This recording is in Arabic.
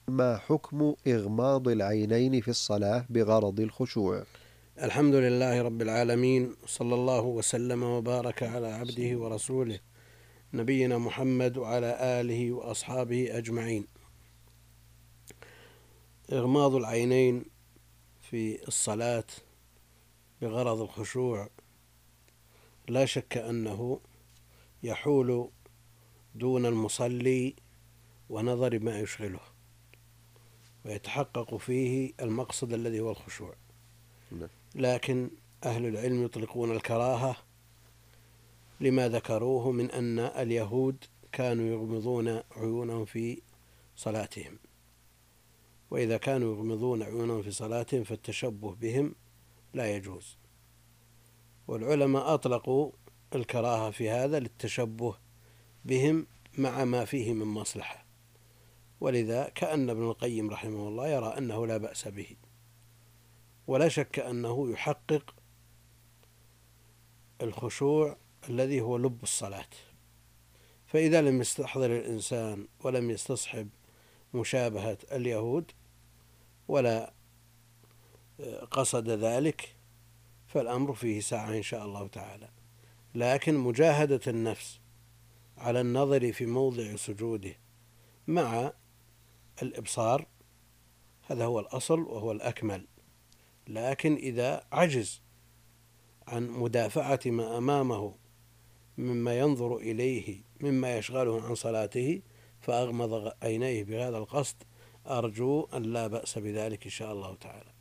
ما حكم إغماض العينين في الصلاة بغرض الخشوع؟ الحمد لله رب العالمين، صلى الله وسلم وبارك على عبده ورسوله نبينا محمد وعلى آله وأصحابه أجمعين. إغماض العينين في الصلاة بغرض الخشوع لا شك أنه يحول دون المصلي ونظر ما يشغله، ويتحقق فيه المقصد الذي هو الخشوع. لكن أهل العلم يطلقون الكراهة لما ذكروه من أن اليهود كانوا يغمضون عيونهم في صلاتهم، وإذا كانوا يغمضون عيونهم في صلاتهم فالتشبه بهم لا يجوز، والعلماء أطلقوا الكراهة في هذا للتشبه بهم مع ما فيه من مصلحة، ولذا كأن ابن القيم رحمه الله يرى أنه لا بأس به، ولا شك أنه يحقق الخشوع الذي هو لب الصلاة. فإذا لم يستحضر الإنسان ولم يستصحب مشابهة اليهود ولا قصد ذلك فالأمر فيه سعة إن شاء الله تعالى. لكن مجاهدة النفس على النظر في موضع سجوده مع الإبصار هذا هو الأصل وهو الأكمل. لكن إذا عجز عن مدافعة ما أمامه مما ينظر إليه مما يشغله عن صلاته فأغمض عينيه بهذا القصد، أرجو أن لا بأس بذلك إن شاء الله تعالى.